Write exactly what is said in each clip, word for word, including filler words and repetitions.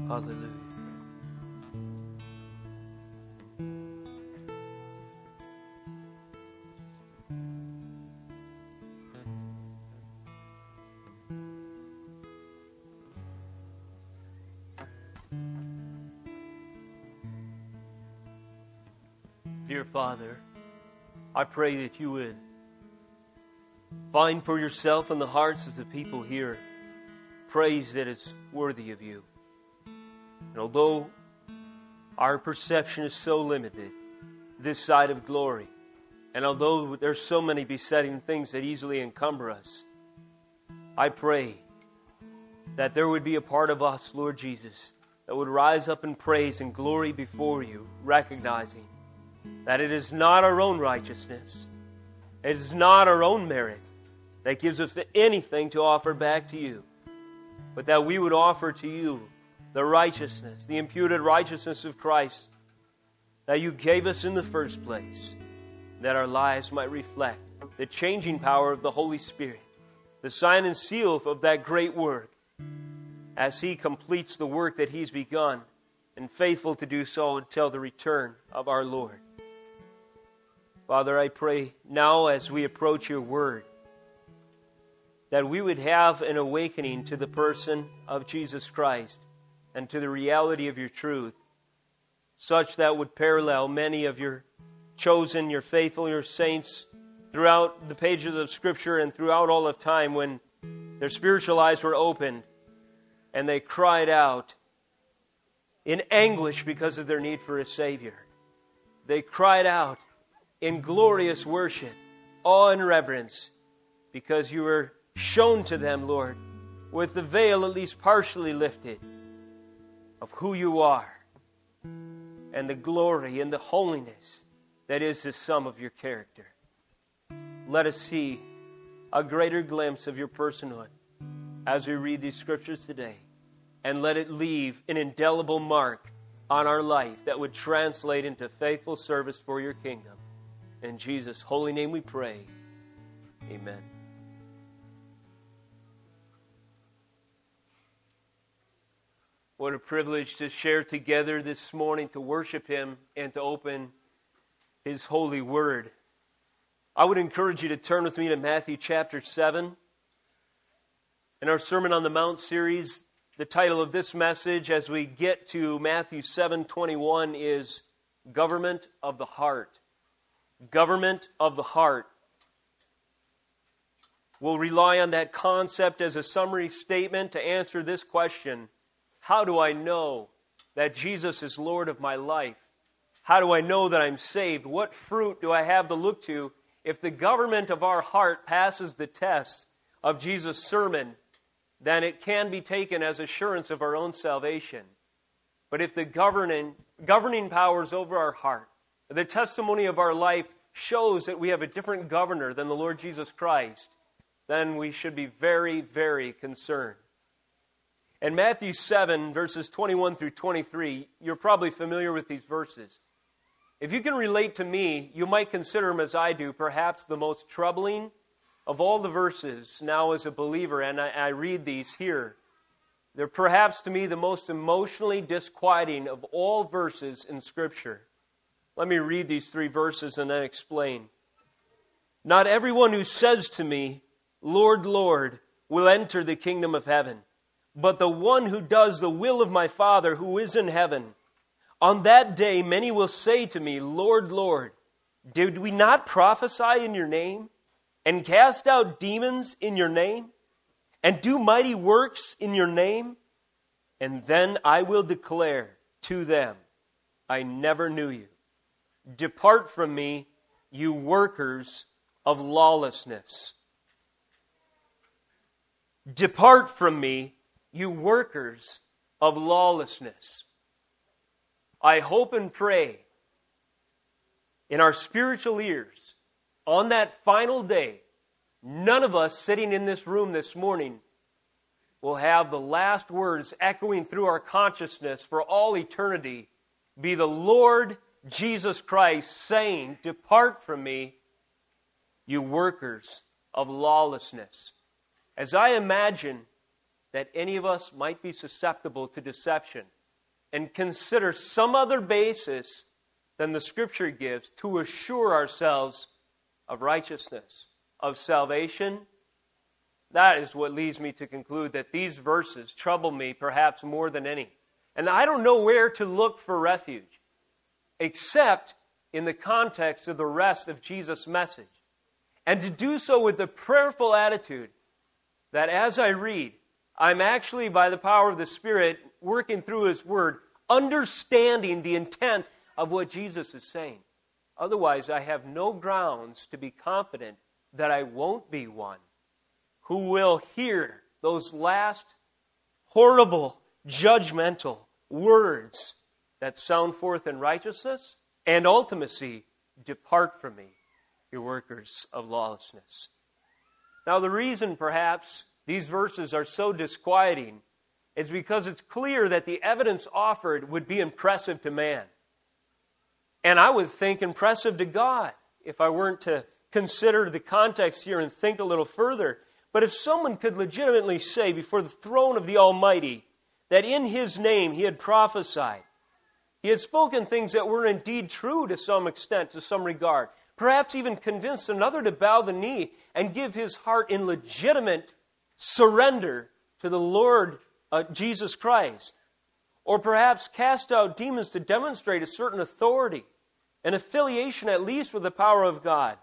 Hallelujah. Dear Father, I pray that you would find for yourself in the hearts of the people here praise that is worthy of you. And although our perception is so limited this side of glory, and although there's so many besetting things that easily encumber us, I pray that there would be a part of us, Lord Jesus, that would rise up in praise and glory before you, recognizing that it is not our own righteousness, it is not our own merit that gives us anything to offer back to you, but that we would offer to you the righteousness, the imputed righteousness of Christ that you gave us in the first place, that our lives might reflect the changing power of the Holy Spirit, the sign and seal of that great work, as He completes the work that He's begun, and faithful to do so until the return of our Lord. Father, I pray now as we approach your word, that we would have an awakening to the person of Jesus Christ and to the reality of your truth, such that would parallel many of your chosen, your faithful, your saints throughout the pages of Scripture and throughout all of time, when their spiritual eyes were opened and they cried out in anguish because of their need for a Savior. They cried out in glorious worship, awe and reverence, because you were shown to them, Lord, with the veil at least partially lifted, of who you are and the glory and the holiness that is the sum of your character. Let us see a greater glimpse of your personhood as we read these scriptures today, and let it leave an indelible mark on our life that would translate into faithful service for your kingdom. In Jesus' holy name we pray. Amen. What a privilege to share together this morning, to worship Him and to open His holy word. I would encourage you to turn with me to Matthew chapter seven. In our Sermon on the Mount series, the title of this message as we get to Matthew seven twenty-one is Government of the Heart. Government of the heart. We'll rely on that concept as a summary statement to answer this question: how do I know that Jesus is Lord of my life? How do I know that I'm saved? What fruit do I have to look to if the government of our heart passes the test of Jesus' sermon? Then it can be taken as assurance of our own salvation. But if the governing, governing powers over our heart, the testimony of our life shows that we have a different governor than the Lord Jesus Christ, then we should be very, very concerned. In Matthew seven, verses twenty-one through twenty-three, you're probably familiar with these verses. If you can relate to me, you might consider them, as I do, perhaps the most troubling of all the verses now as a believer, and I, I read these here. They're perhaps to me the most emotionally disquieting of all verses in Scripture. Let me read these three verses and then explain. Not everyone who says to me, Lord, Lord, will enter the kingdom of heaven, but the one who does the will of my Father who is in heaven. On that day many will say to me, Lord, Lord, did we not prophesy in your name, and cast out demons in your name, and do mighty works in your name? And then I will declare to them, I never knew you. Depart from me, you workers of lawlessness. Depart from me, you workers of lawlessness. I hope and pray in our spiritual ears, on that final day, none of us sitting in this room this morning will have the last words echoing through our consciousness for all eternity be the Lord Jesus Christ saying, depart from me, you workers of lawlessness. As I imagine that any of us might be susceptible to deception and consider some other basis than the Scripture gives to assure ourselves of righteousness, of salvation, that is what leads me to conclude that these verses trouble me perhaps more than any. And I don't know where to look for refuge, except in the context of the rest of Jesus' message. And to do so with the prayerful attitude that as I read, I'm actually, by the power of the Spirit, working through His Word, understanding the intent of what Jesus is saying. Otherwise, I have no grounds to be confident that I won't be one who will hear those last horrible, judgmental words that sound forth in righteousness and ultimacy, depart from me, you workers of lawlessness. Now, the reason perhaps these verses are so disquieting is because it's clear that the evidence offered would be impressive to man. And I would think impressive to God if I weren't to consider the context here and think a little further. But if someone could legitimately say before the throne of the Almighty that in His name He had prophesied, He had spoken things that were indeed true to some extent, to some regard, perhaps even convinced another to bow the knee and give his heart in legitimate surrender to the Lord uh, Jesus Christ, or perhaps cast out demons to demonstrate a certain authority, an affiliation at least with the power of God,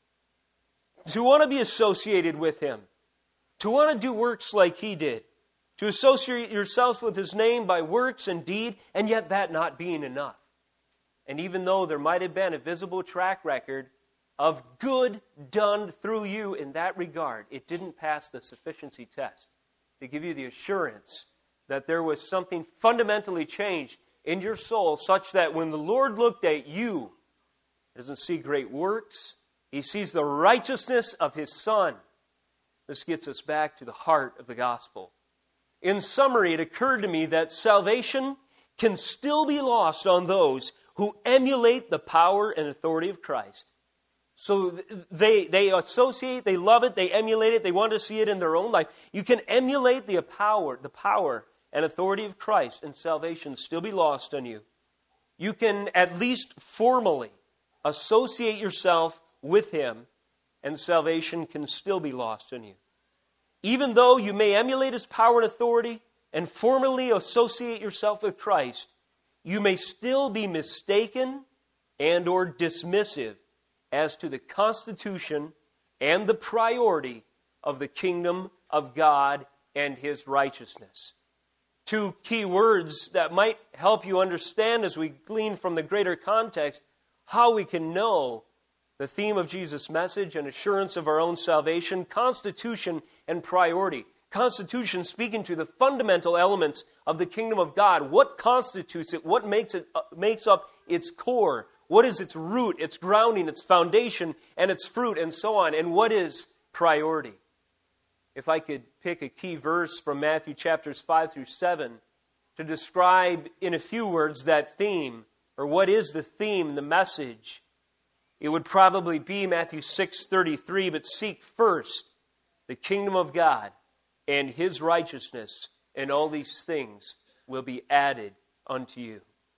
to want to be associated with Him, to want to do works like He did, to associate yourselves with His name by works and deed, and yet that not being enough. And even though there might have been a visible track record of good done through you in that regard, it didn't pass the sufficiency test to give you the assurance that there was something fundamentally changed in your soul, such that when the Lord looked at you, He doesn't see great works. He sees the righteousness of His Son. This gets us back to the heart of the gospel. In summary, it occurred to me that salvation can still be lost on those who emulate the power and authority of Christ. So they, they associate, they love it, they emulate it, they want to see it in their own life. You can emulate the power, the power and authority of Christ, and salvation still be lost on you. You can at least formally associate yourself with Him, and salvation can still be lost on you. Even though you may emulate His power and authority and formally associate yourself with Christ, you may still be mistaken and or dismissive as to the constitution and the priority of the kingdom of God and His righteousness. Two key words that might help you understand as we glean from the greater context how we can know the theme of Jesus' message and assurance of our own salvation: constitution and priority. Constitution speaking to the fundamental elements of the kingdom of God. What constitutes it? What makes it uh, makes up its core? What is its root, its grounding, its foundation, and its fruit, and so on? And what is priority? If I could pick a key verse from Matthew chapters five through seven to describe in a few words that theme, or what is the theme, the message, it would probably be Matthew six thirty-three, but seek first the kingdom of God and His righteousness, and all these things will be added unto you.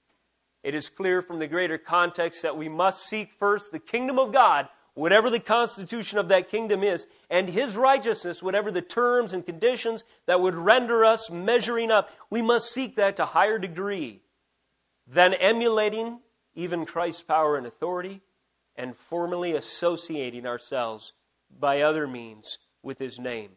It is clear from the greater context that we must seek first the kingdom of God, whatever the constitution of that kingdom is, and His righteousness, whatever the terms and conditions that would render us measuring up. We must seek that to a higher degree than emulating even Christ's power and authority and formally associating ourselves by other means with His name.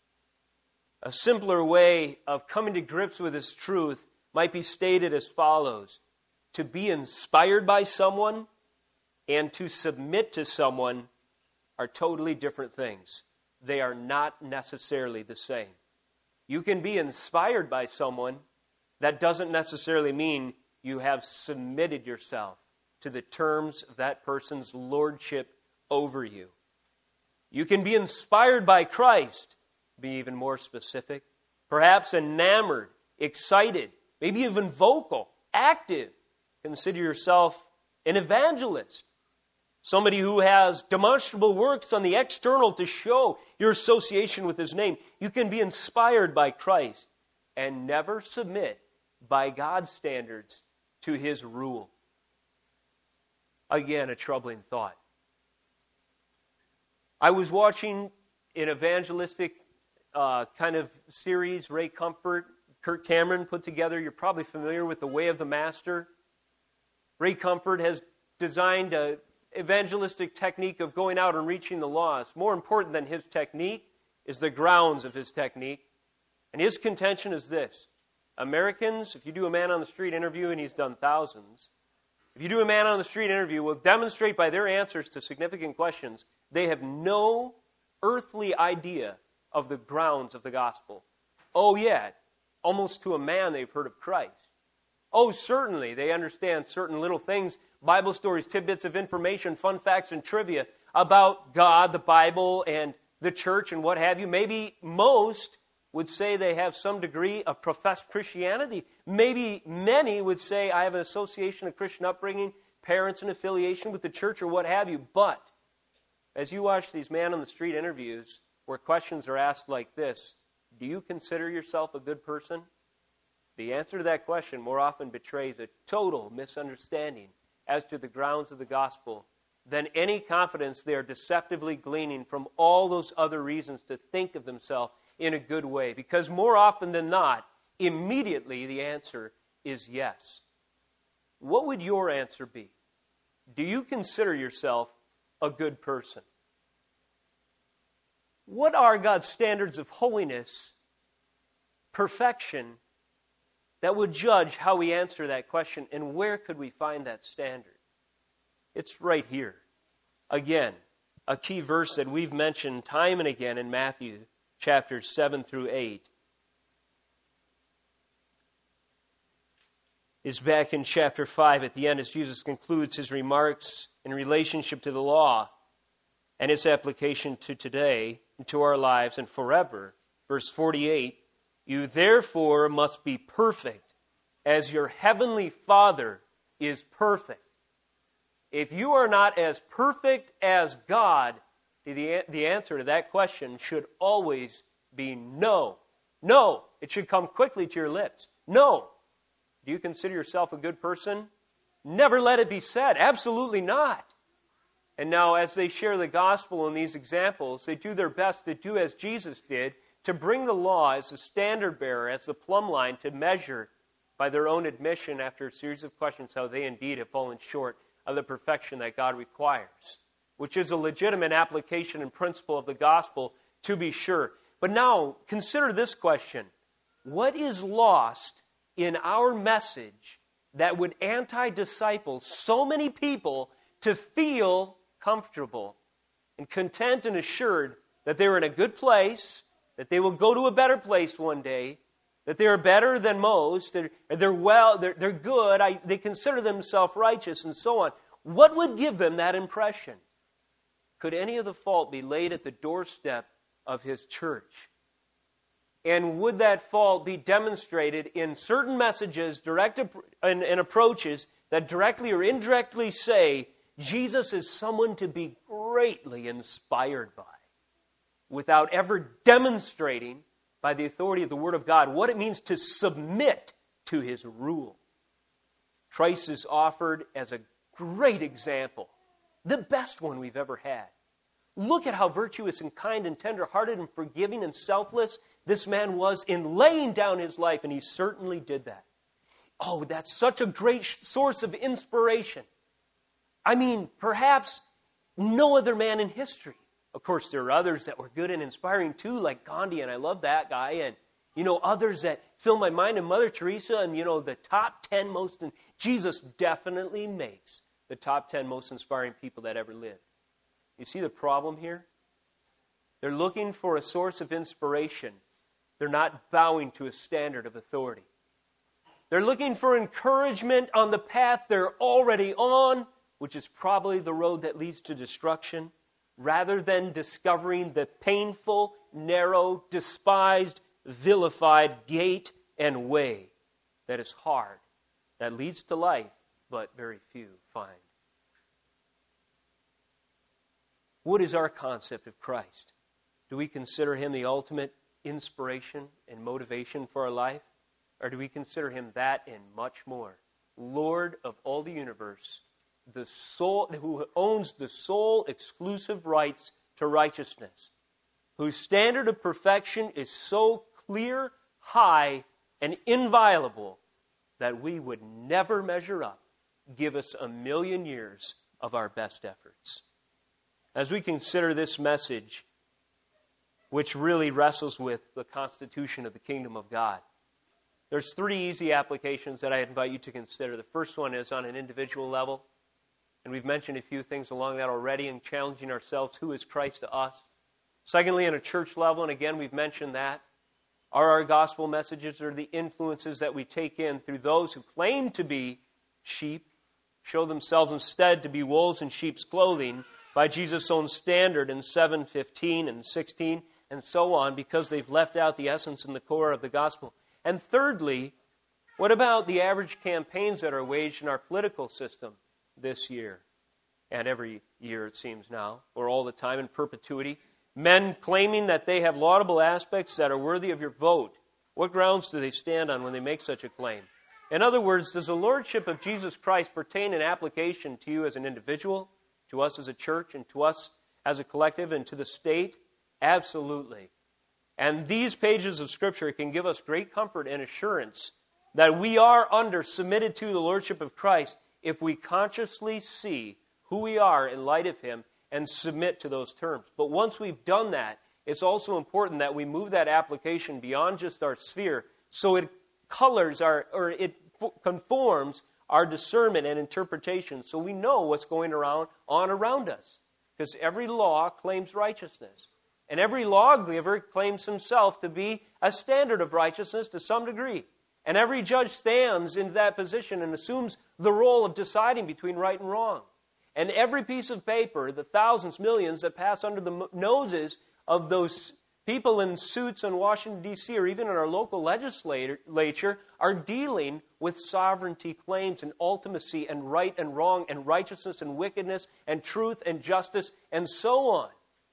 A simpler way of coming to grips with this truth might be stated as follows: to be inspired by someone and to submit to someone are totally different things. They are not necessarily the same. You can be inspired by someone. That doesn't necessarily mean you have submitted yourself to the terms of that person's lordship over you. You can be inspired by Christ, be even more specific, perhaps enamored, excited, maybe even vocal, active. Consider yourself an evangelist, somebody who has demonstrable works on the external to show your association with His name. You can be inspired by Christ and never submit by God's standards to His rule. Again, a troubling thought. I was watching an evangelistic uh, kind of series, Ray Comfort, Kirk Cameron put together. You're probably familiar with The Way of the Master. Ray Comfort has designed an evangelistic technique of going out and reaching the lost. More important than his technique is the grounds of his technique. And his contention is this. Americans, if you do a man on the street interview, and he's done thousands, if you do a man on the street interview, will demonstrate by their answers to significant questions, they have no earthly idea of the grounds of the gospel. Oh, yeah, almost to a man they've heard of Christ. Oh, certainly, they understand certain little things, Bible stories, tidbits of information, fun facts, and trivia about God, the Bible, and the church, and what have you. Maybe most would say they have some degree of professed Christianity. Maybe many would say, I have an association of Christian upbringing, parents and affiliation with the church, or what have you. But as you watch these man-on-the-street interviews where questions are asked like this, do you consider yourself a good person? The answer to that question more often betrays a total misunderstanding as to the grounds of the gospel than any confidence they are deceptively gleaning from all those other reasons to think of themselves in a good way. Because more often than not, immediately the answer is yes. What would your answer be? Do you consider yourself a good person? What are God's standards of holiness, perfection, that would judge how we answer that question, and where could we find that standard? It's right here. Again, a key verse that we've mentioned time and again in Matthew chapters seven through eight is back in chapter five at the end as Jesus concludes his remarks in relationship to the law and its application to today and to our lives and forever. Verse forty-eight, you therefore must be perfect as your heavenly Father is perfect. If you are not as perfect as God, the, the answer to that question should always be no. No. It should come quickly to your lips. No. Do you consider yourself a good person? Never let it be said. Absolutely not. And now as they share the gospel in these examples, they do their best to do as Jesus did, to bring the law as the standard bearer, as the plumb line to measure by their own admission after a series of questions how they indeed have fallen short of the perfection that God requires, which is a legitimate application and principle of the gospel, to be sure. But now, consider this question. What is lost in our message that would anti-disciple so many people to feel comfortable and content and assured that they're in a good place, that they will go to a better place one day, that they're better than most, they're, they're well, they're, they're good, I, they consider themselves righteous, and so on. What would give them that impression? Could any of the fault be laid at the doorstep of His church? And would that fault be demonstrated in certain messages, direct and, and approaches that directly or indirectly say Jesus is someone to be greatly inspired by, without ever demonstrating by the authority of the Word of God what it means to submit to His rule? Christ is offered as a great example, the best one we've ever had. Look at how virtuous and kind and tender-hearted and forgiving and selfless this man was in laying down his life, and he certainly did that. Oh, that's such a great source of inspiration. I mean, perhaps no other man in history. Of course, there are others that were good and inspiring too, like Gandhi, and I love that guy, and, you know, others that fill my mind, and Mother Teresa, and, you know, the top ten most, and Jesus definitely makes the top ten most inspiring people that ever lived. You see the problem here? They're looking for a source of inspiration. They're not bowing to a standard of authority. They're looking for encouragement on the path they're already on, which is probably the road that leads to destruction, rather than discovering the painful, narrow, despised, vilified gate and way that is hard, that leads to life, but very few find. What is our concept of Christ? Do we consider Him the ultimate inspiration and motivation for our life? Or do we consider him that and much more? Lord of all the universe, the sole, who owns the sole exclusive rights to righteousness, whose standard of perfection is so clear, high, and inviolable that we would never measure up. Give us a million years of our best efforts. As we consider this message, which really wrestles with the constitution of the kingdom of God, there's three easy applications that I invite you to consider. The first one is on an individual level, and we've mentioned a few things along that already in challenging ourselves, who is Christ to us? Secondly, on a church level, and again we've mentioned that, are our gospel messages or the influences that we take in through those who claim to be sheep, show themselves instead to be wolves in sheep's clothing by Jesus' own standard in seven fifteen and sixteen and so on, because they've left out the essence and the core of the gospel. And thirdly, what about the average campaigns that are waged in our political system this year? And every year, it seems now, or all the time in perpetuity. Men claiming that they have laudable aspects that are worthy of your vote. What grounds do they stand on when they make such a claim? In other words, does the lordship of Jesus Christ pertain in application to you as an individual, to us as a church, and to us as a collective, and to the state? Absolutely. And these pages of Scripture can give us great comfort and assurance that we are under, submitted to the lordship of Christ, if we consciously see who we are in light of Him and submit to those terms. But once we've done that, it's also important that we move that application beyond just our sphere, so it colors our, or it conforms our discernment and interpretation, so we know what's going around on around us. Because every law claims righteousness. And every lawgiver claims himself to be a standard of righteousness to some degree. And every judge stands in that position and assumes the role of deciding between right and wrong. And every piece of paper, the thousands, millions that pass under the noses of those people in suits in Washington, D C, or even in our local legislature, are dealing with sovereignty claims and ultimacy and right and wrong and righteousness and wickedness and truth and justice and so on.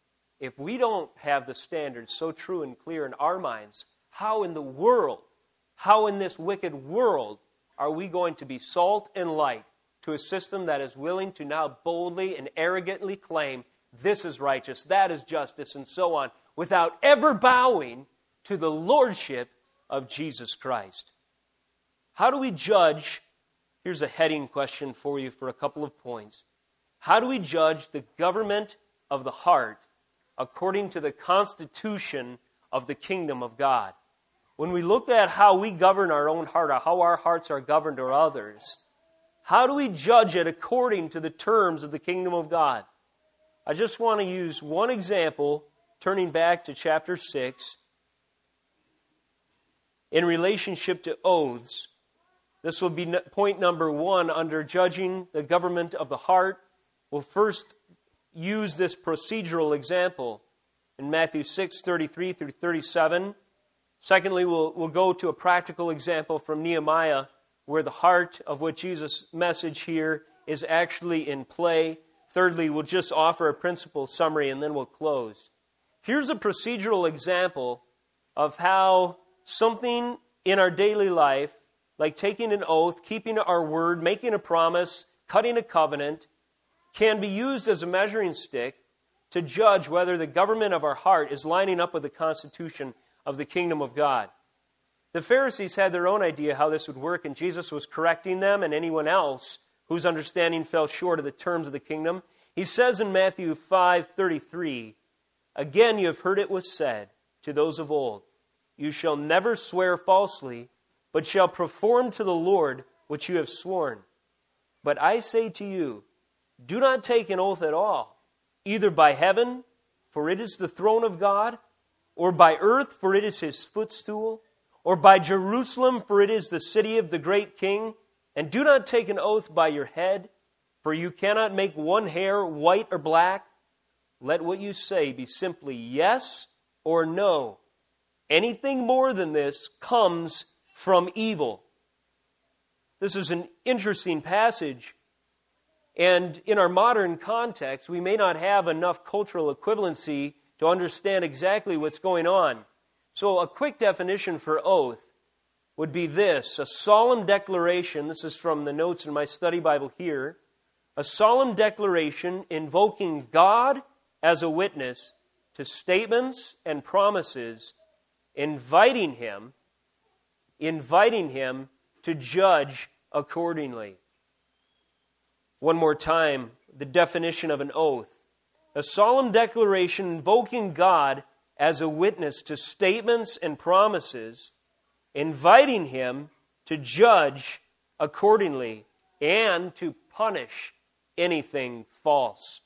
If we don't have the standards so true and clear in our minds, how in the world, how in this wicked world are we going to be salt and light to a system that is willing to now boldly and arrogantly claim this is righteous, that is justice, and so on, without ever bowing to the lordship of Jesus Christ? How do we judge? Here's a heading question for you for a couple of points. How do we judge the government of the heart according to the constitution of the kingdom of God? When we look at how we govern our own heart, or how our hearts are governed or others, how do we judge it according to the terms of the kingdom of God? I just want to use one example, turning back to chapter six, in relationship to oaths. This will be point number one under judging the government of the heart. We'll first use this procedural example in Matthew six, thirty-three through thirty-seven. Secondly, we'll, we'll go to a practical example from Nehemiah, where the heart of what Jesus' message here is actually in play. Thirdly, we'll just offer a principle summary, and then we'll close. Here's a procedural example of how something in our daily life, like taking an oath, keeping our word, making a promise, cutting a covenant, can be used as a measuring stick to judge whether the government of our heart is lining up with the constitution of the kingdom of God. The Pharisees had their own idea how this would work, and Jesus was correcting them and anyone else whose understanding fell short of the terms of the kingdom. He says in Matthew five thirty-three, "Again you have heard it was said to those of old, you shall never swear falsely, but shall perform to the Lord what you have sworn. But I say to you, do not take an oath at all, either by heaven, for it is the throne of God, or by earth, for it is His footstool, or by Jerusalem, for it is the city of the great King. And do not take an oath by your head, for you cannot make one hair white or black. Let what you say be simply yes or no. Anything more than this comes from evil." This is an interesting passage. And in our modern context, we may not have enough cultural equivalency to understand exactly what's going on. So a quick definition for oath. would be this: a solemn declaration. This is from the notes in my study Bible here. A solemn declaration invoking God as a witness to statements and promises, inviting Him, inviting Him to judge accordingly. One more time, the definition of an oath. A solemn declaration invoking God as a witness to statements and promises, inviting Him to judge accordingly and to punish anything false.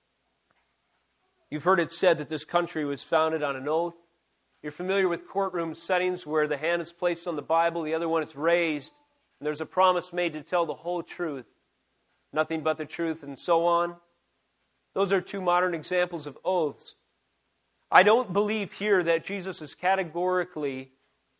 You've heard it said that this country was founded on an oath. You're familiar with courtroom settings where the hand is placed on the Bible, the other one is raised, and there's a promise made to tell the whole truth, nothing but the truth, and so on. Those are two modern examples of oaths. I don't believe here that Jesus is categorically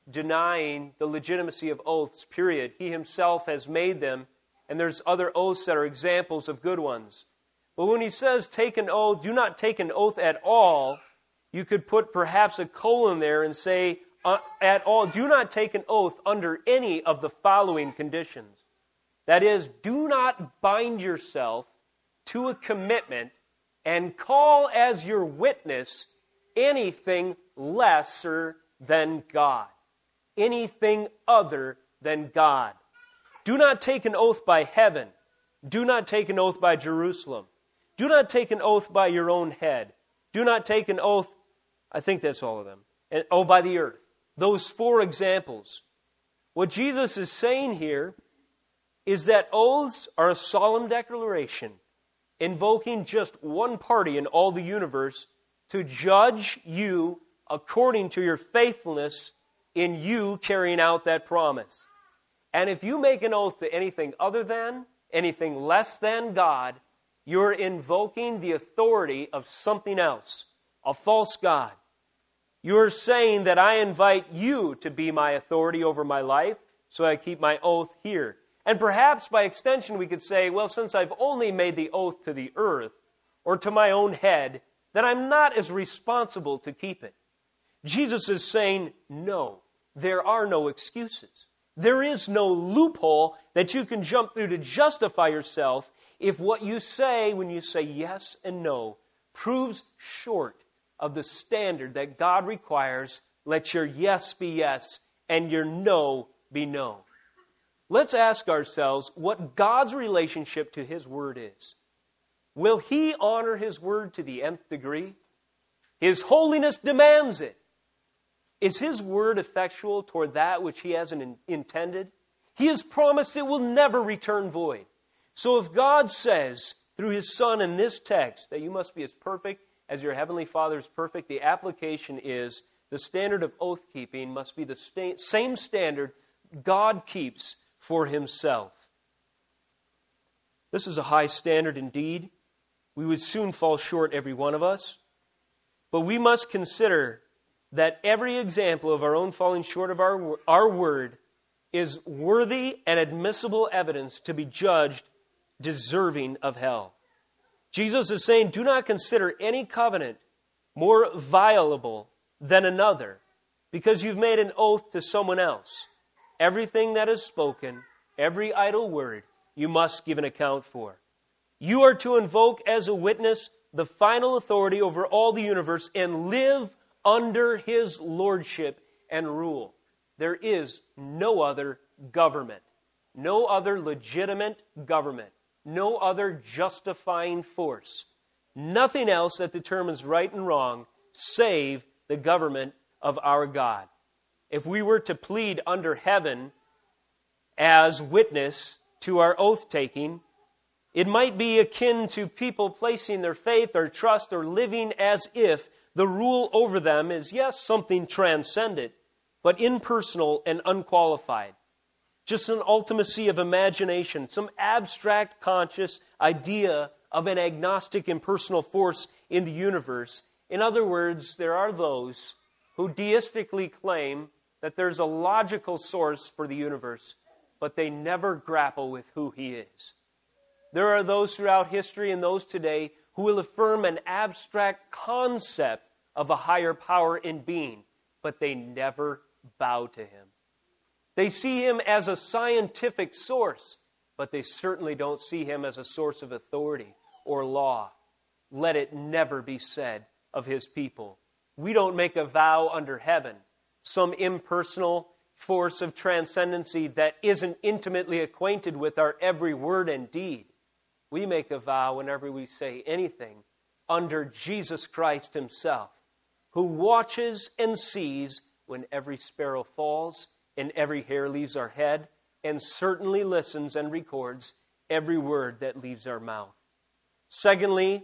denying the legitimacy of oaths, period. He Himself has made them, and there's other oaths that are examples of good ones. But when He says take an oath, do not take an oath at all, you could put perhaps a colon there and say, uh, at all, do not take an oath under any of the following conditions. That is, do not bind yourself to a commitment and call as your witness anything lesser than God, anything other than God. Do not take an oath by heaven. Do not take an oath by Jerusalem. Do not take an oath by your own head. Do not take an oath, I think that's all of them, and oh, by the earth. Those four examples. What Jesus is saying here is that oaths are a solemn declaration invoking just one party in all the universe to judge you according to your faithfulness in you carrying out that promise. And if you make an oath to anything other than, anything less than God, you're invoking the authority of something else, a false god. You're saying that I invite you to be my authority over my life, so I keep my oath here. And perhaps by extension we could say, well, since I've only made the oath to the earth or to my own head, then I'm not as responsible to keep it. Jesus is saying, no, there are no excuses. There is no loophole that you can jump through to justify yourself if what you say when you say yes and no proves short of the standard that God requires. Let your yes be yes and your no be no. Let's ask ourselves what God's relationship to His Word is. Will He honor His Word to the nth degree? His holiness demands it. Is His Word effectual toward that which He has intended? He has promised it will never return void. So if God says through His Son in this text that you must be as perfect as your Heavenly Father is perfect, the application is the standard of oath-keeping must be the sta- same standard God keeps for Himself. This is a high standard indeed. We would soon fall short, every one of us. But we must consider that every example of our own falling short of our, our word is worthy and admissible evidence to be judged deserving of hell. Jesus is saying, do not consider any covenant more violable than another because you've made an oath to someone else. Everything that is spoken, every idle word, you must give an account for. You are to invoke as a witness the final authority over all the universe and live under His lordship and rule. There is no other government, no other legitimate government, no other justifying force, nothing else that determines right and wrong save the government of our God. If we were to plead under heaven as witness to our oath-taking, it might be akin to people placing their faith or trust or living as if the rule over them is, yes, something transcendent, but impersonal and unqualified. Just an ultimacy of imagination, some abstract conscious idea of an agnostic impersonal force in the universe. In other words, there are those who deistically claim that there's a logical source for the universe, but they never grapple with who He is. There are those throughout history and those today who will affirm an abstract concept of a higher power in being, but they never bow to Him. They see him as a scientific source, but they certainly don't see him as a source of authority or law. Let it never be said of his people. We don't make a vow under heaven, some impersonal force of transcendency that isn't intimately acquainted with our every word and deed. We make a vow whenever we say anything under Jesus Christ himself, who watches and sees when every sparrow falls and every hair leaves our head, and certainly listens and records every word that leaves our mouth. Secondly,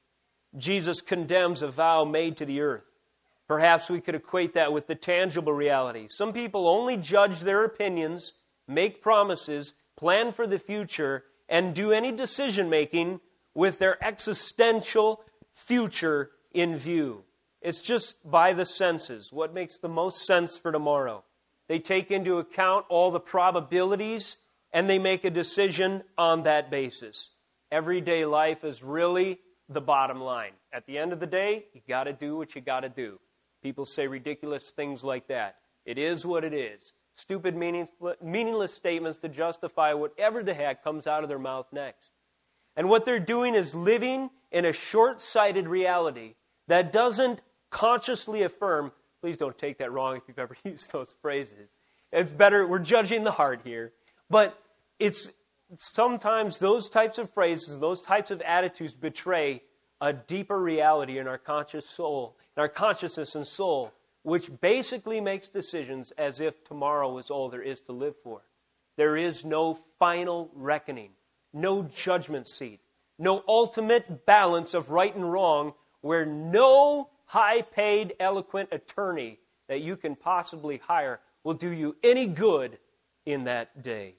Jesus condemns a vow made to the earth. Perhaps we could equate that with the tangible reality. Some people only judge their opinions, make promises, plan for the future, and do any decision-making with their existential future in view. It's just by the senses, what makes the most sense for tomorrow. They take into account all the probabilities, and they make a decision on that basis. Everyday life is really the bottom line. At the end of the day, you got to do what you got to do. People say ridiculous things like that. It is what it is. Stupid, meaningless statements to justify whatever the heck comes out of their mouth next. And what they're doing is living in a short-sighted reality that doesn't consciously affirm. Please don't take that wrong if you've ever used those phrases. It's better, we're judging the heart here. But it's sometimes those types of phrases, those types of attitudes betray a deeper reality in our conscious soul, in our consciousness and soul, which basically makes decisions as if tomorrow is all there is to live for. There is no final reckoning, no judgment seat, no ultimate balance of right and wrong, where no high-paid, eloquent attorney that you can possibly hire will do you any good in that day.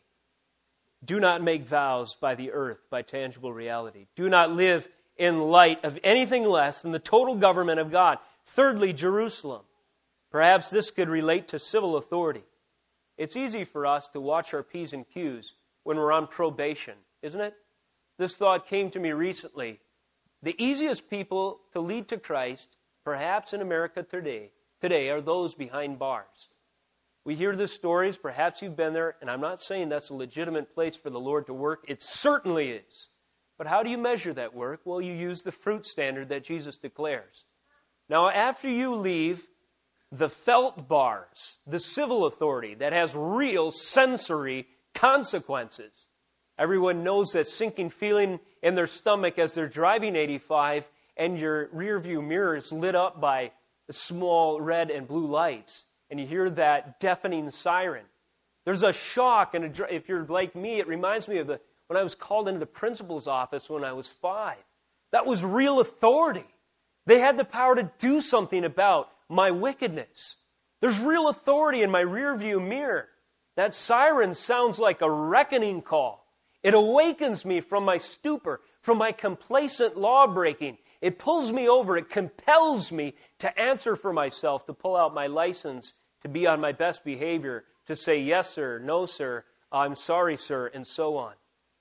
Do not make vows by the earth, by tangible reality. Do not live in light of anything less than the total government of God. Thirdly, Jerusalem. Perhaps this could relate to civil authority. It's easy for us to watch our P's and Q's when we're on probation, isn't it? This thought came to me recently. The easiest people to lead to Christ, perhaps in America today, today are those behind bars. We hear the stories, perhaps you've been there, and I'm not saying that's a legitimate place for the Lord to work. It certainly is. But how do you measure that work? Well, you use the fruit standard that Jesus declares. Now, after you leave the felt bars, the civil authority that has real sensory consequences, everyone knows that sinking feeling in their stomach as they're driving eighty-five and your rearview mirror is lit up by small red and blue lights, and you hear that deafening siren. There's a shock, and a, if you're like me, it reminds me of the when I was called into the principal's office when I was five. That was real authority. They had the power to do something about my wickedness. There's real authority in my rearview mirror. That siren sounds like a reckoning call. It awakens me from my stupor, from my complacent law-breaking. It pulls me over. It compels me to answer for myself, to pull out my license, to be on my best behavior, to say yes, sir, no, sir, I'm sorry, sir, and so on.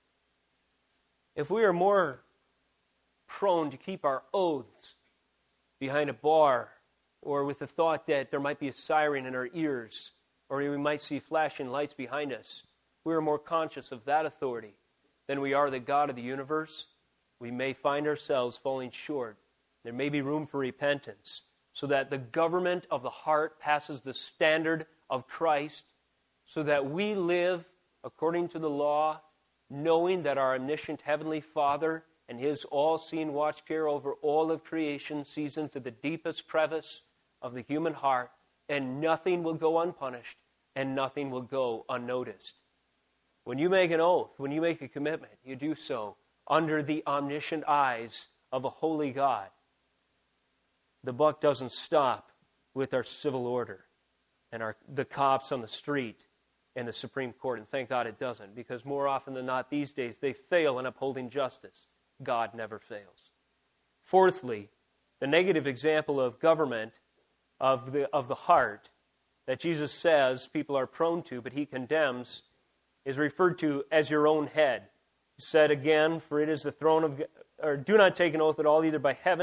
If we are more prone to keep our oaths behind a bar, or with the thought that there might be a siren in our ears, or we might see flashing lights behind us, we are more conscious of that authority than we are the God of the universe, we may find ourselves falling short. There may be room for repentance, so that the government of the heart passes the standard of Christ, so that we live according to the law, knowing that our omniscient Heavenly Father and His all-seeing watch care over all of creation sees into the deepest crevice of the human heart, and nothing will go unpunished, and nothing will go unnoticed. When you make an oath, when you make a commitment, you do so under the omniscient eyes of a holy God. The buck doesn't stop with our civil order and our the cops on the street and the Supreme Court, and thank God it doesn't, because more often than not these days they fail in upholding justice. God never fails. Fourthly, the negative example of government of the of the heart that Jesus says people are prone to, but He condemns, is referred to as your own head. He said again, for it is the throne of, or do not take an oath at all, either by heaven,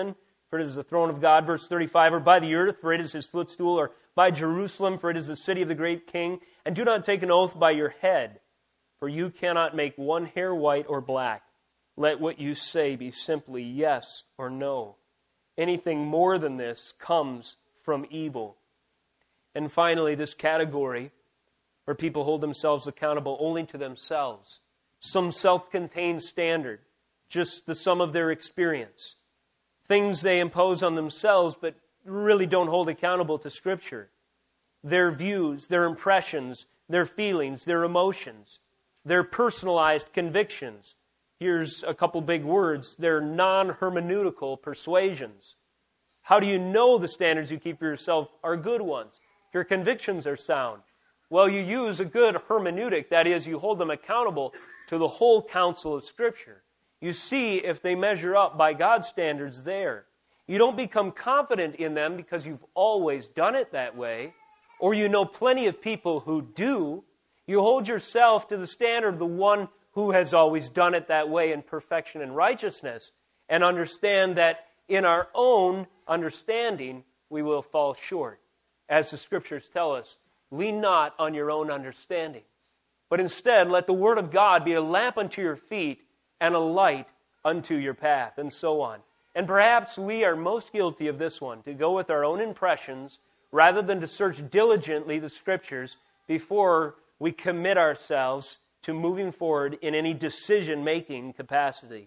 for it is the throne of God. Verse thirty-five, or by the earth, for it is his footstool, or by Jerusalem, for it is the city of the great king. And do not take an oath by your head, for you cannot make one hair white or black. Let what you say be simply yes or no. Anything more than this comes from evil. And finally, this category where people hold themselves accountable only to themselves. Some self-contained standard, just the sum of their experience. Things they impose on themselves but really don't hold accountable to Scripture. Their views, their impressions, their feelings, their emotions, their personalized convictions. Here's a couple big words. They're non-hermeneutical persuasions. How do you know the standards you keep for yourself are good ones? If your convictions are sound. Well, you use a good hermeneutic. That is, you hold them accountable to the whole counsel of Scripture. You see if they measure up by God's standards there. You don't become confident in them because you've always done it that way, or you know plenty of people who do. You hold yourself to the standard of the one who has always done it that way in perfection and righteousness, and understand that in our own understanding, we will fall short. As the Scriptures tell us, lean not on your own understanding, but instead let the Word of God be a lamp unto your feet and a light unto your path, and so on. And perhaps we are most guilty of this one, to go with our own impressions rather than to search diligently the Scriptures before we commit ourselves to moving forward in any decision-making capacity.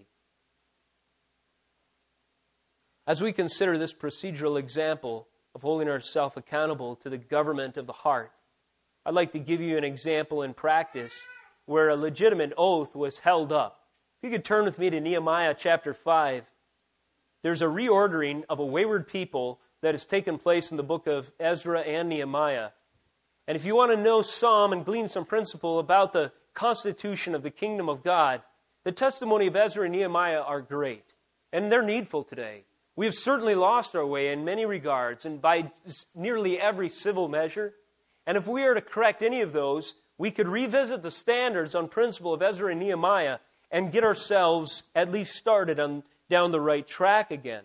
As we consider this procedural example of holding ourselves accountable to the government of the heart, I'd like to give you an example in practice where a legitimate oath was held up. If you could turn with me to Nehemiah chapter five, there's a reordering of a wayward people that has taken place in the book of Ezra and Nehemiah. And if you want to know some and glean some principle about the constitution of the kingdom of God, the testimony of Ezra and Nehemiah are great. And they're needful today. We have certainly lost our way in many regards and by nearly every civil measure. And if we are to correct any of those, we could revisit the standards on principle of Ezra and Nehemiah and get ourselves at least started on down the right track again.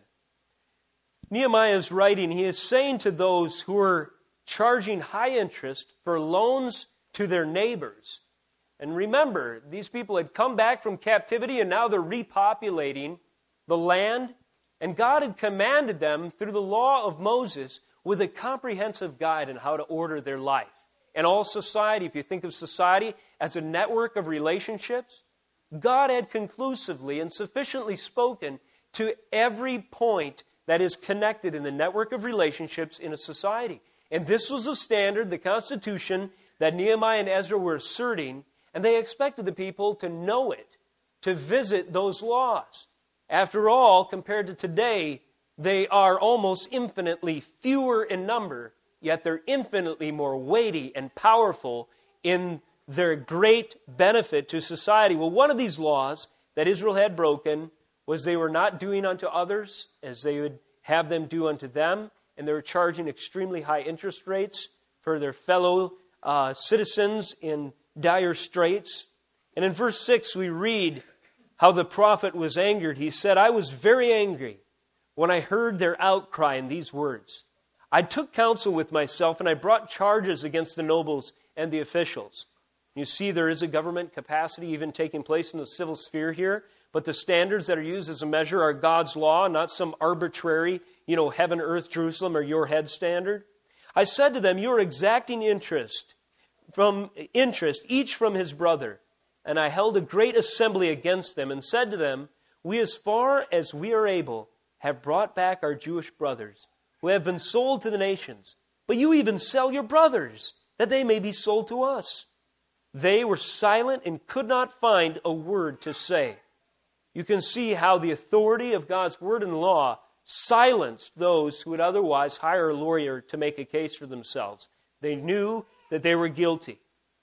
Nehemiah is writing, he is saying to those who are charging high interest for loans to their neighbors. And remember, these people had come back from captivity and now they're repopulating the land. And God had commanded them through the law of Moses with a comprehensive guide on how to order their life. And all society, if you think of society as a network of relationships, God had conclusively and sufficiently spoken to every point that is connected in the network of relationships in a society. And this was the standard, the constitution, that Nehemiah and Ezra were asserting, and they expected the people to know it, to visit those laws. After all, compared to today, they are almost infinitely fewer in number, yet they're infinitely more weighty and powerful in their great benefit to society. Well, one of these laws that Israel had broken was they were not doing unto others as they would have them do unto them, and they were charging extremely high interest rates for their fellow uh, citizens in dire straits. And in verse six we read how the prophet was angered. He said, I was very angry when I heard their outcry in these words. I took counsel with myself and I brought charges against the nobles and the officials. You see, there is a government capacity even taking place in the civil sphere here, but the standards that are used as a measure are God's law, not some arbitrary, you know, heaven, earth, Jerusalem, or your head standard. I said to them, you are exacting interest from interest, each from his brother. And I held a great assembly against them and said to them, we, as far as we are able, have brought back our Jewish brothers who have been sold to the nations. But you even sell your brothers, that they may be sold to us. They were silent and could not find a word to say. You can see how the authority of God's word and law silenced those who would otherwise hire a lawyer to make a case for themselves. They knew that they were guilty.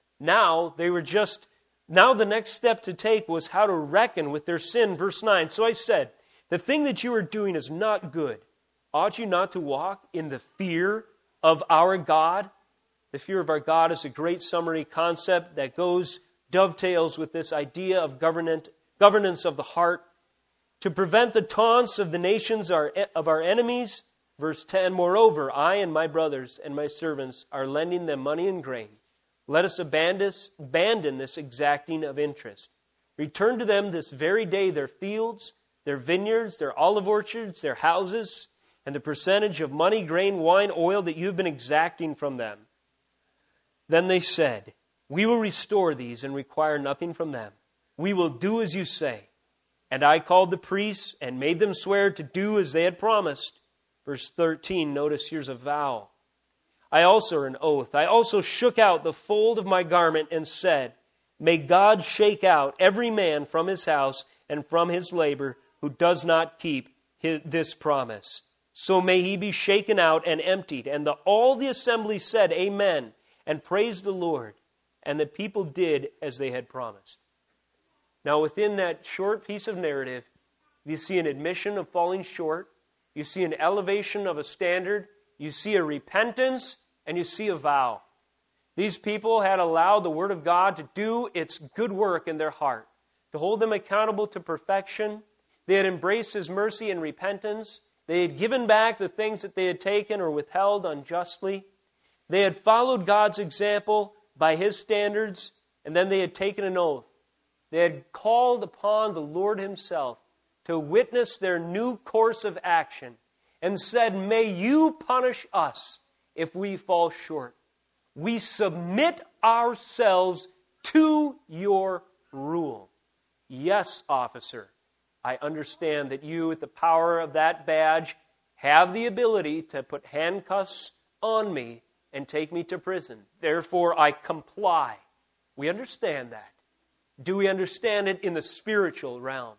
Now they were just, now the next step to take was how to reckon with their sin. Verse nine, so I said, the thing that you are doing is not good. Ought you not to walk in the fear of our God? The fear of our God is a great summary concept that goes, dovetails with this idea of governance, governance of the heart. to prevent the taunts of the nations of our enemies. Verse ten, moreover, I and my brothers and my servants are lending them money and grain. Let us abandon this exacting of interest. Return to them this very day their fields, their vineyards, their olive orchards, their houses, and the percentage of money, grain, wine, oil that you have been exacting from them. Then they said, we will restore these and require nothing from them. We will do as you say. And I called the priests and made them swear to do as they had promised. Verse thirteen, notice here's a vow. I also, or an oath, I also shook out the fold of my garment and said, may God shake out every man from his house and from his labor who does not keep his, this promise. So may he be shaken out and emptied. And the, all the assembly said, amen, and praised the Lord. And the people did as they had promised. Now within that short piece of narrative, you see an admission of falling short. You see an elevation of a standard. You see a repentance. And you see a vow. These people had allowed the Word of God to do its good work in their heart, to hold them accountable to perfection. They had embraced His mercy and repentance. They had given back the things that they had taken or withheld unjustly. They had followed God's example by His standards, and then they had taken an oath. They had called upon the Lord Himself to witness their new course of action and said, may you punish us if we fall short. We submit ourselves to your rule. Yes, officer, I understand that you, with the power of that badge, have the ability to put handcuffs on me and take me to prison. Therefore, I comply. We understand that. Do we understand it in the spiritual realm?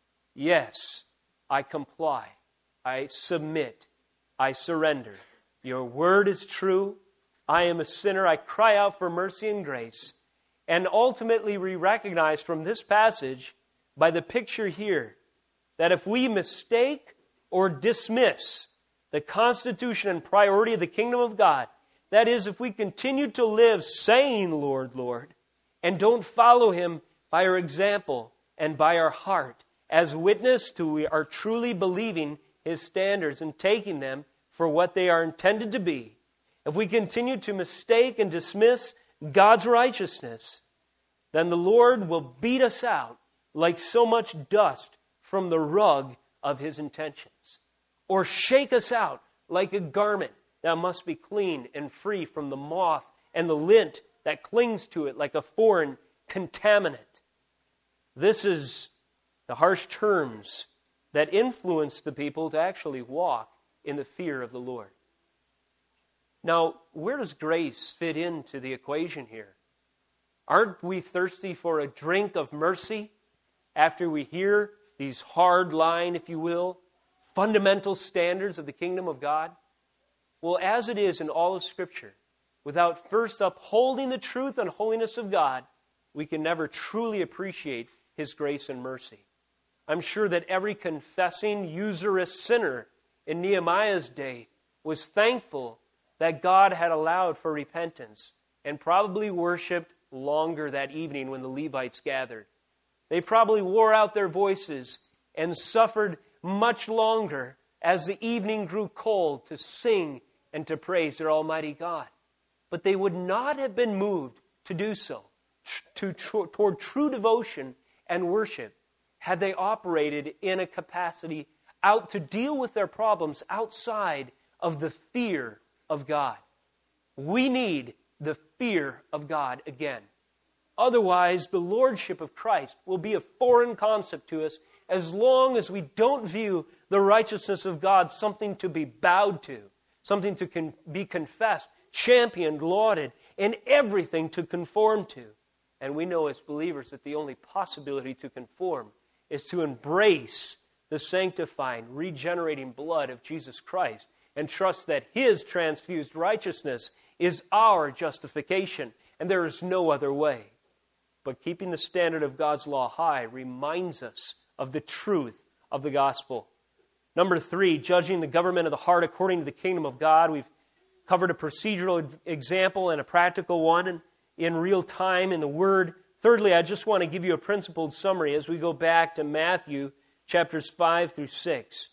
Yes, I comply. I submit. I surrender. Your word is true. I am a sinner. I cry out for mercy and grace. And ultimately, we recognize from this passage, by the picture here, that if we mistake or dismiss the constitution and priority of the kingdom of God, that is, if we continue to live saying, Lord, Lord, and don't follow Him by our example and by our heart, as witness to we are truly believing His standards and taking them for what they are intended to be, if we continue to mistake and dismiss God's righteousness, then the Lord will beat us out like so much dust from the rug of His intentions, or shake us out like a garment that must be clean and free from the moth and the lint that clings to it like a foreign contaminant. This is the harsh terms that influence the people to actually walk in the fear of the Lord. Now, where does grace fit into the equation here? Aren't we thirsty for a drink of mercy after we hear these hard line, if you will, fundamental standards of the kingdom of God? Well, as it is in all of Scripture, without first upholding the truth and holiness of God, we can never truly appreciate His grace and mercy. I'm sure that every confessing, usurious sinner in Nehemiah's day was thankful that God had allowed for repentance and probably worshiped longer that evening when the Levites gathered. They probably wore out their voices and suffered much longer as the evening grew cold to sing and to praise their Almighty God. But they would not have been moved to do so, to, to, toward true devotion and worship, had they operated in a capacity out to deal with their problems outside of the fear of God. We need the fear of God again. Otherwise, the lordship of Christ will be a foreign concept to us as long as we don't view the righteousness of God something to be bowed to, something to con- be confessed, championed, lauded, and everything to conform to. And we know as believers that the only possibility to conform is to embrace the sanctifying, regenerating blood of Jesus Christ and trust that His transfused righteousness is our justification, and there is no other way. But keeping the standard of God's law high reminds us of the truth of the gospel. Number three, judging the government of the heart according to the kingdom of God. We've covered a procedural example and a practical one in, in real time in the Word. Thirdly, I just want to give you a principled summary as we go back to Matthew chapters five through six.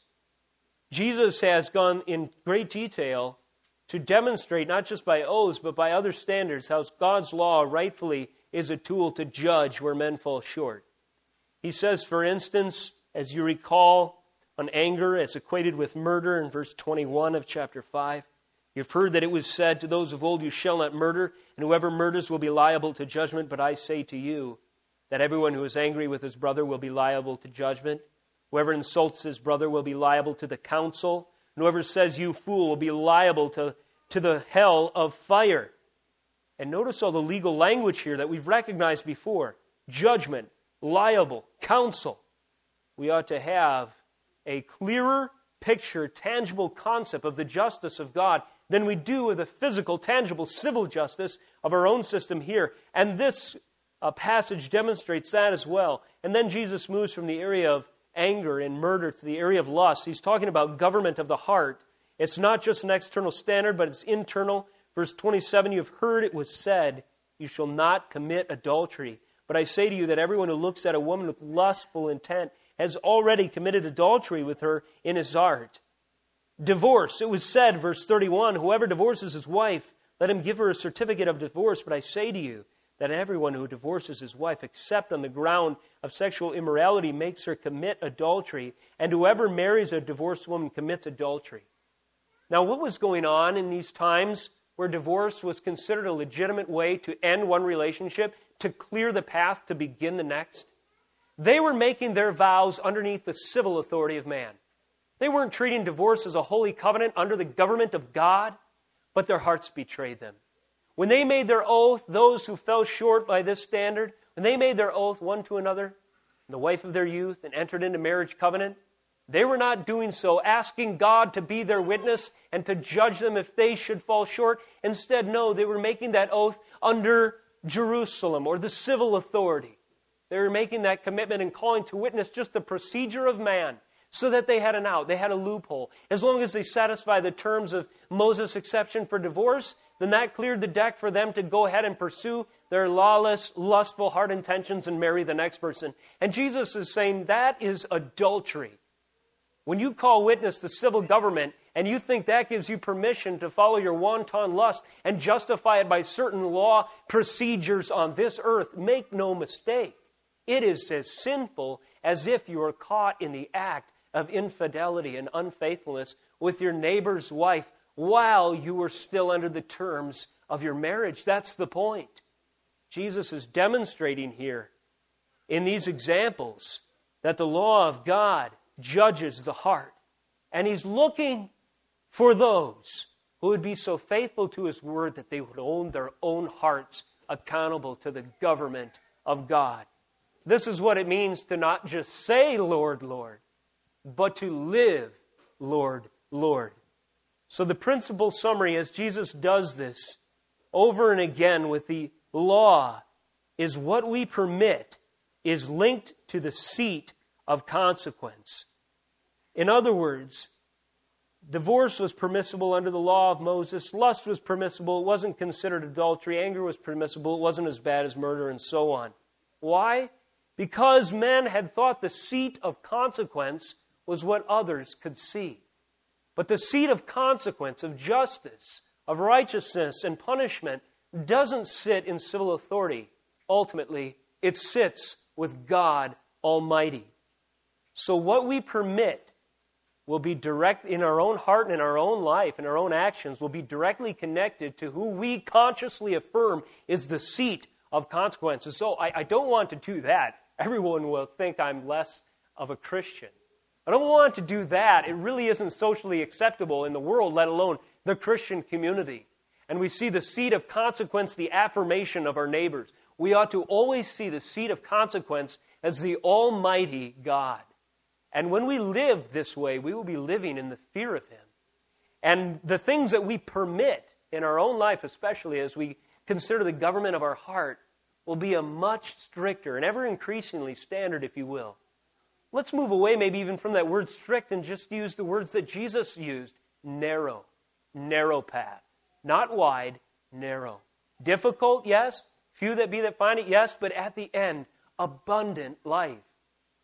Jesus has gone in great detail to demonstrate, not just by oaths, but by other standards, how God's law rightfully is a tool to judge where men fall short. He says, for instance, as you recall, on anger as equated with murder in verse twenty-one of chapter five, you've heard that it was said to those of old, you shall not murder, and whoever murders will be liable to judgment. But I say to you that everyone who is angry with his brother will be liable to judgment. Whoever insults his brother will be liable to the council. And whoever says, you fool, will be liable to, to the hell of fire. And notice all the legal language here that we've recognized before. Judgment, liable, counsel. We ought to have a clearer picture, tangible concept of the justice of God than we do of the physical, tangible, civil justice of our own system here. And this uh, passage demonstrates that as well. And then Jesus moves from the area of anger and murder to the area of lust. He's talking about government of the heart. It's not just an external standard, but it's internal. Verse twenty-seven, you've heard it was said, you shall not commit adultery. But I say to you that everyone who looks at a woman with lustful intent has already committed adultery with her in his heart. Divorce, it was said, verse thirty-one, whoever divorces his wife, let him give her a certificate of divorce. But I say to you that everyone who divorces his wife, except on the ground of sexual immorality, makes her commit adultery. And whoever marries a divorced woman commits adultery. Now, what was going on in these times where divorce was considered a legitimate way to end one relationship, to clear the path to begin the next? They were making their vows underneath the civil authority of man. They weren't treating divorce as a holy covenant under the government of God, but their hearts betrayed them. When they made their oath, those who fell short by this standard, when they made their oath one to another, the wife of their youth, and entered into marriage covenant, they were not doing so, asking God to be their witness and to judge them if they should fall short. Instead, no, they were making that oath under Jerusalem or the civil authority. They were making that commitment and calling to witness just the procedure of man so that they had an out, they had a loophole. As long as they satisfy the terms of Moses' exception for divorce, then that cleared the deck for them to go ahead and pursue their lawless, lustful heart intentions and marry the next person. And Jesus is saying that is adultery. When you call witness to civil government and you think that gives you permission to follow your wanton lust and justify it by certain law procedures on this earth, make no mistake. It is as sinful as if you were caught in the act of infidelity and unfaithfulness with your neighbor's wife while you were still under the terms of your marriage. That's the point. Jesus is demonstrating here in these examples that the law of God judges the heart. And He's looking for those who would be so faithful to His word that they would own their own hearts accountable to the government of God. This is what it means to not just say, Lord, Lord, but to live, Lord, Lord. So the principal summary as Jesus does this over and again with the law is what we permit is linked to the seat of consequence. In other words, divorce was permissible under the law of Moses. Lust was permissible. It wasn't considered adultery. Anger was permissible. It wasn't as bad as murder and so on. Why? Because men had thought the seat of consequence was what others could see. But the seat of consequence, of justice, of righteousness and punishment doesn't sit in civil authority. Ultimately, it sits with God Almighty. So what we permit will be direct in our own heart and in our own life, in our own actions, will be directly connected to who we consciously affirm is the seat of consequences. So I, I don't want to do that. Everyone will think I'm less of a Christian. I don't want to do that. It really isn't socially acceptable in the world, let alone the Christian community. And we see the seat of consequence, the affirmation of our neighbors. We ought to always see the seat of consequence as the Almighty God. And when we live this way, we will be living in the fear of Him. And the things that we permit in our own life, especially as we consider the government of our heart, will be a much stricter and ever increasingly standard, if you will. Let's move away maybe even from that word strict and just use the words that Jesus used. Narrow. Narrow path. Not wide, narrow. Difficult, yes. Few that be that find it, yes. But at the end, abundant life.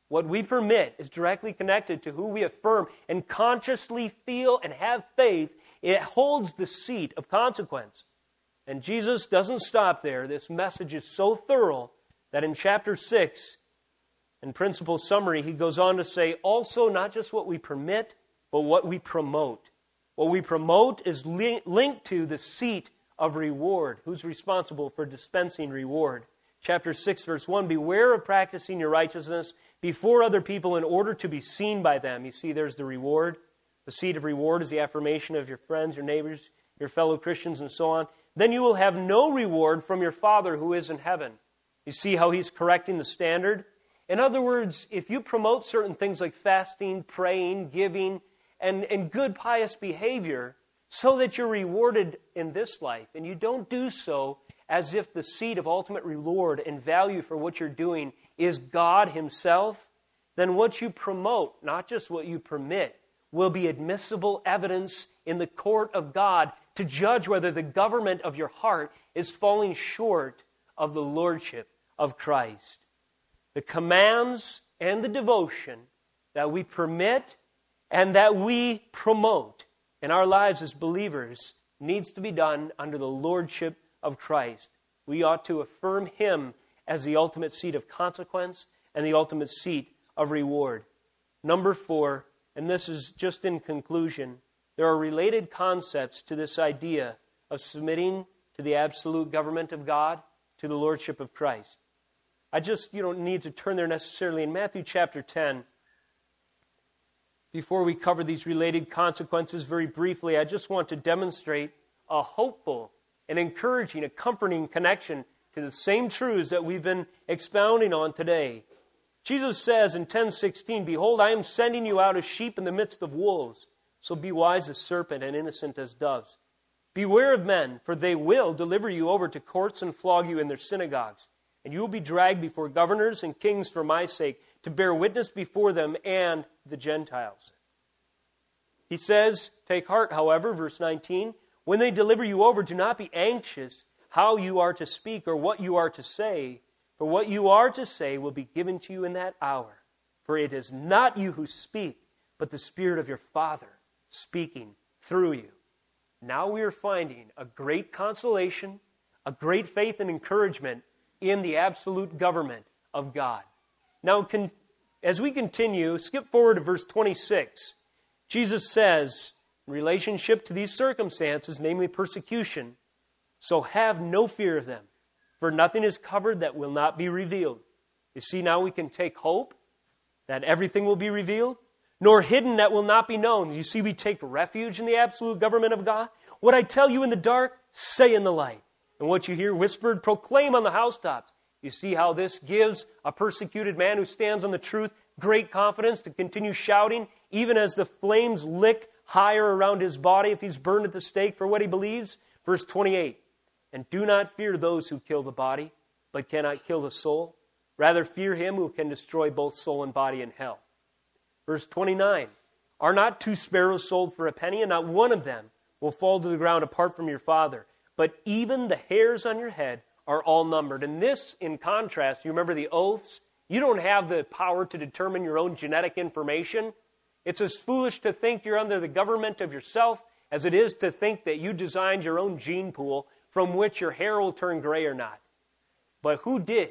What we permit is directly connected to who we affirm and consciously feel and have faith. It holds the seat of consequence. And Jesus doesn't stop there. This message is so thorough that in chapter six, in principal summary, he goes on to say, also not just what we permit, but what we promote. What we promote is li- linked to the seat of reward. Who's responsible for dispensing reward? Chapter six, verse one, beware of practicing your righteousness before other people in order to be seen by them. You see, there's the reward. The seat of reward is the affirmation of your friends, your neighbors, your fellow Christians, and so on. Then you will have no reward from your Father who is in heaven. You see how he's correcting the standard? In other words, if you promote certain things like fasting, praying, giving, and, and good pious behavior so that you're rewarded in this life, and you don't do so as if the seat of ultimate reward and value for what you're doing is God himself, then what you promote, not just what you permit, will be admissible evidence in the court of God to judge whether the government of your heart is falling short of the lordship of Christ. The commands and the devotion that we permit and that we promote in our lives as believers needs to be done under the lordship of Christ. We ought to affirm him as the ultimate seat of consequence and the ultimate seat of reward. Number four, and this is just in conclusion, there are related concepts to this idea of submitting to the absolute government of God, to the lordship of Christ. I just, you don't need to turn there necessarily. In Matthew chapter ten, before we cover these related consequences very briefly, I just want to demonstrate a hopeful, an encouraging, a comforting connection to the same truths that we've been expounding on today. Jesus says in ten sixteen, behold, I am sending you out as sheep in the midst of wolves. So be wise as serpent and innocent as doves. Beware of men, for they will deliver you over to courts and flog you in their synagogues. And you will be dragged before governors and kings for my sake, to bear witness before them and the Gentiles. He says, take heart, however, verse nineteen, when they deliver you over, do not be anxious how you are to speak or what you are to say, for what you are to say will be given to you in that hour. For it is not you who speak, but the Spirit of your Father speaking through you. Now we are finding a great consolation, a great faith and encouragement in the absolute government of God. Now, con- as we continue, skip forward to verse twenty-six. Jesus says, in relationship to these circumstances, namely persecution, so have no fear of them, for nothing is covered that will not be revealed. You see, now we can take hope that everything will be revealed, nor hidden that will not be known. You see, we take refuge in the absolute government of God. What I tell you in the dark, say in the light. And what you hear whispered, proclaim on the housetops. You see how this gives a persecuted man who stands on the truth great confidence to continue shouting, even as the flames lick higher around his body if he's burned at the stake for what he believes. Verse twenty-eight, and do not fear those who kill the body, but cannot kill the soul. Rather fear him who can destroy both soul and body in hell. Verse twenty-nine, are not two sparrows sold for a penny, and not one of them will fall to the ground apart from your Father? But even the hairs on your head are all numbered. And this, in contrast, you remember the oaths? You don't have the power to determine your own genetic information. It's as foolish to think you're under the government of yourself as it is to think that you designed your own gene pool from which your hair will turn gray or not. But who did?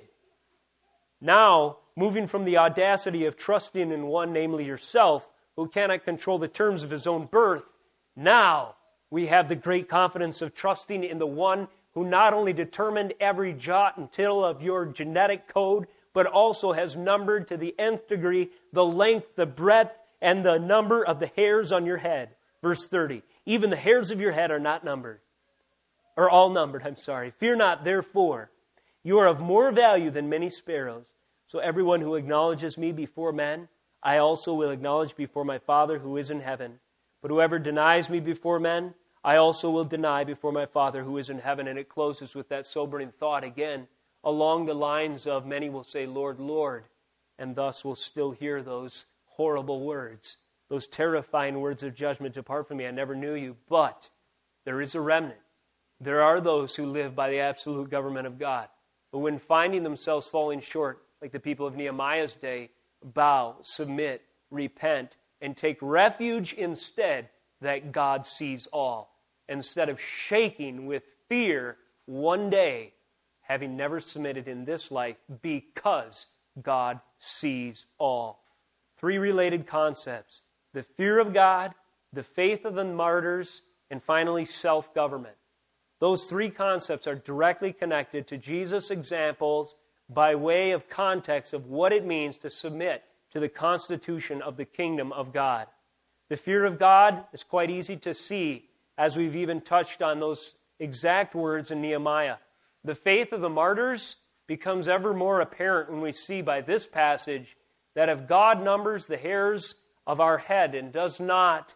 Now, moving from the audacity of trusting in one, namely yourself, who cannot control the terms of his own birth, now we have the great confidence of trusting in the one who not only determined every jot and tittle of your genetic code, but also has numbered to the nth degree the length, the breadth, and the number of the hairs on your head. Verse thirty, even the hairs of your head are not numbered, or all numbered, I'm sorry. Fear not, therefore, you are of more value than many sparrows. So everyone who acknowledges me before men, I also will acknowledge before my Father who is in heaven. But whoever denies me before men, I also will deny before my Father who is in heaven. And it closes with that sobering thought again, along the lines of many will say, Lord, Lord, and thus will still hear those horrible words, those terrifying words of judgment, depart from me, I never knew you. But there is a remnant. There are those who live by the absolute government of God. But when finding themselves falling short, like the people of Nehemiah's day, bow, submit, repent, and take refuge instead that God sees all, instead of shaking with fear one day, having never submitted in this life, because God sees all. Three related concepts: the fear of God, the faith of the martyrs, and finally self-government. Those three concepts are directly connected to Jesus' examples by way of context of what it means to submit to the constitution of the kingdom of God. The fear of God is quite easy to see, as we've even touched on those exact words in Nehemiah. The faith of the martyrs becomes ever more apparent when we see by this passage that if God numbers the hairs of our head and does not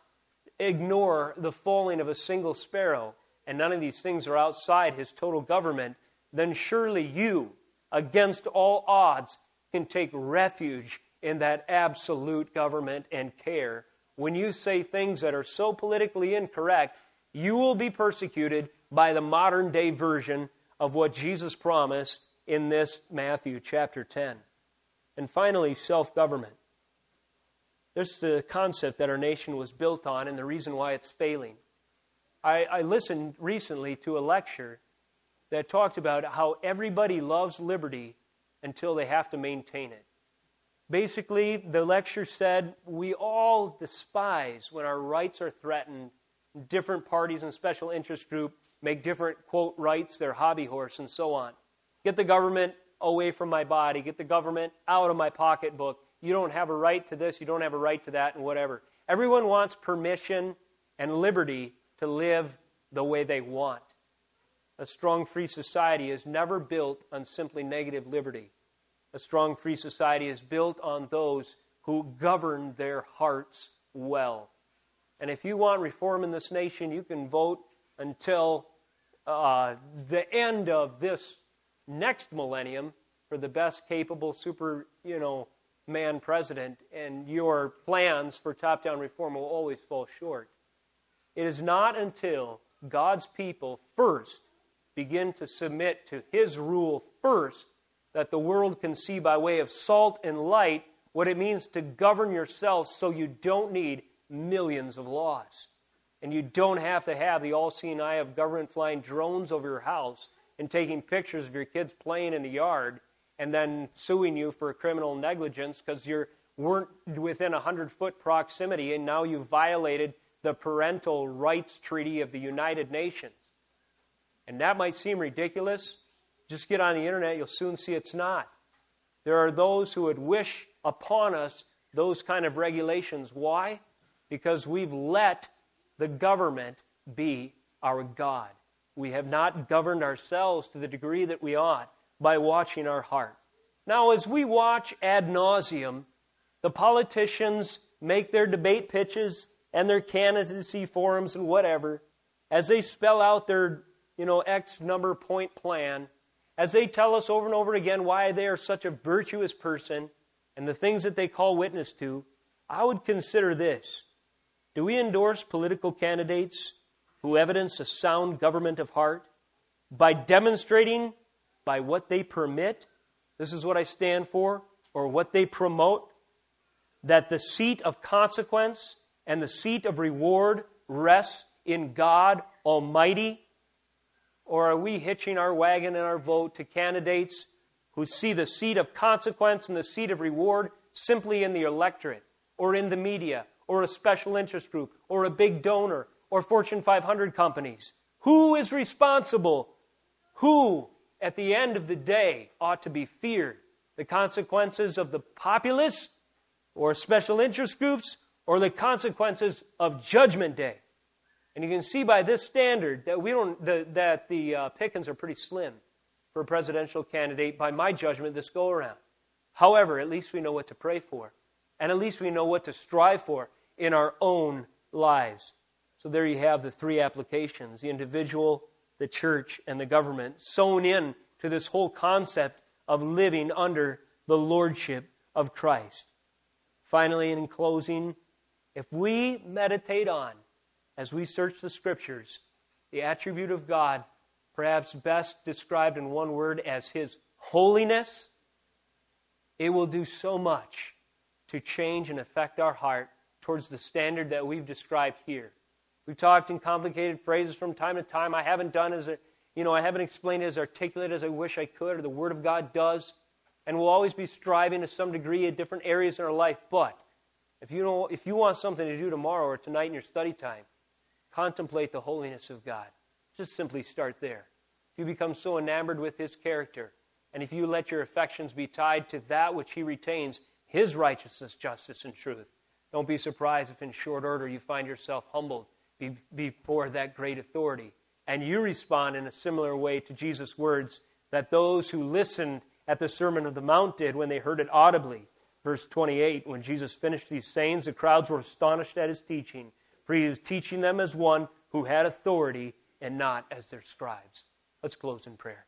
ignore the falling of a single sparrow, and none of these things are outside His total government, then surely you, against all odds, can take refuge in that absolute government and care. When you say things that are so politically incorrect, you will be persecuted by the modern day version of what Jesus promised in this Matthew chapter ten. And finally, self-government. This is the concept that our nation was built on and the reason why it's failing. I, I listened recently to a lecture that talked about how everybody loves liberty until they have to maintain it. Basically, the lecture said we all despise when our rights are threatened. Different parties and special interest groups make different, quote, rights their hobby horse and so on. Get the government away from my body. Get the government out of my pocketbook. You don't have a right to this. You don't have a right to that and whatever. Everyone wants permission and liberty to live the way they want. A strong free society is never built on simply negative liberty. A strong free society is built on those who govern their hearts well. And if you want reform in this nation, you can vote until uh, the end of this next millennium for the best capable super, you know, man president, and your plans for top-down reform will always fall short. It is not until God's people first begin to submit to His rule first that the world can see by way of salt and light what it means to govern yourself so you don't need millions of laws. And you don't have to have the all-seeing eye of government flying drones over your house and taking pictures of your kids playing in the yard and then suing you for criminal negligence because you weren't within a hundred-foot proximity and now you've violated the Parental Rights Treaty of the United Nations. And that might seem ridiculous. Just get on the internet, you'll soon see it's not. There are those who would wish upon us those kind of regulations. Why? Because we've let the government be our God. We have not governed ourselves to the degree that we ought by watching our heart. Now, as we watch ad nauseum, the politicians make their debate pitches and their candidacy forums and whatever, as they spell out their, you know, X number point plan, as they tell us over and over again why they are such a virtuous person and the things that they call witness to, I would consider this. Do we endorse political candidates who evidence a sound government of heart by demonstrating by what they permit, this is what I stand for, or what they promote, that the seat of consequence and the seat of reward rests in God Almighty? Or are we hitching our wagon and our vote to candidates who see the seat of consequence and the seat of reward simply in the electorate, or in the media, or a special interest group, or a big donor, or Fortune five hundred companies? Who is responsible? Who, at the end of the day, ought to be feared? The consequences of the populace, or special interest groups, or the consequences of Judgment Day? And you can see by this standard that we don't the, that the uh, pickings are pretty slim for a presidential candidate, by my judgment, this go-around. However, at least we know what to pray for, and at least we know what to strive for in our own lives. So there you have the three applications: the individual, the church, and the government, sewn in to this whole concept of living under the lordship of Christ. Finally, and in closing, if we meditate on, as we search the Scriptures, the attribute of God, perhaps best described in one word as His holiness, it will do so much to change and affect our heart towards the standard that we've described here. We've talked in complicated phrases from time to time. I haven't done as a, you know, I haven't explained it as articulate as I wish I could, or the Word of God does. And we'll always be striving to some degree at different areas in our life. But if you know, if you want something to do tomorrow or tonight in your study time, contemplate the holiness of God. Just simply start there. If you become so enamored with His character, and if you let your affections be tied to that which He retains, His righteousness, justice, and truth, don't be surprised if in short order you find yourself humbled before that great authority. And you respond in a similar way to Jesus' words that those who listened at the Sermon on the Mount did when they heard it audibly. Verse twenty-eight, when Jesus finished these sayings, the crowds were astonished at His teaching, for He was teaching them as one who had authority and not as their scribes. Let's close in prayer.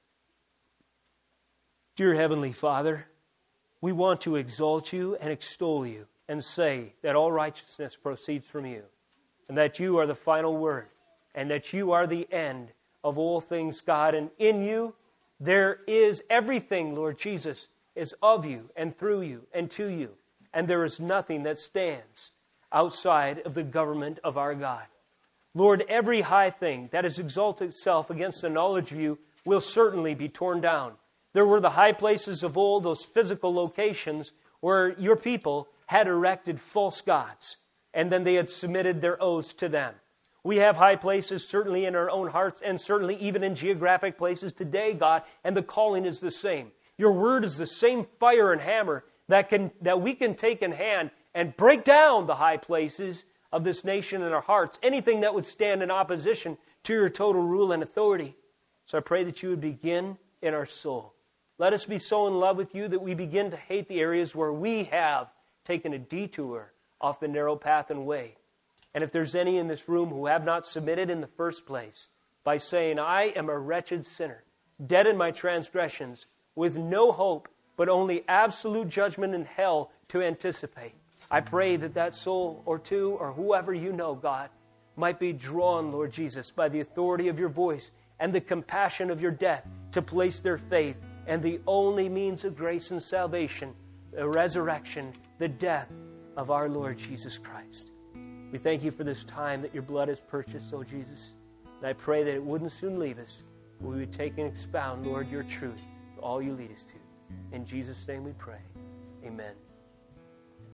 Dear Heavenly Father, we want to exalt You and extol You and say that all righteousness proceeds from You, and that You are the final word, and that You are the end of all things, God. And in You, there is everything, Lord Jesus, is of You and through You and to You. And there is nothing that stands outside of the government of our God. Lord, every high thing that has exalted itself against the knowledge of You will certainly be torn down. There were the high places of old, those physical locations where Your people had erected false gods, and then they had submitted their oaths to them. We have high places certainly in our own hearts, and certainly even in geographic places today, God, and the calling is the same. Your word is the same fire and hammer that can that we can take in hand and break down the high places of this nation in our hearts, anything that would stand in opposition to Your total rule and authority. So I pray that You would begin in our soul. Let us be so in love with You that we begin to hate the areas where we have taken a detour off the narrow path and way. And if there's any in this room who have not submitted in the first place by saying, I am a wretched sinner, dead in my transgressions, with no hope, but only absolute judgment in hell to anticipate, I pray that that soul or two, or whoever You know, God, might be drawn, Lord Jesus, by the authority of Your voice and the compassion of Your death to place their faith in the only means of grace and salvation, the resurrection, the death of our Lord Jesus Christ. We thank You for this time that Your blood has purchased, oh Jesus. And I pray that it wouldn't soon leave us, but we would take and expound, Lord, Your truth, all You lead us to. In Jesus' name we pray. Amen.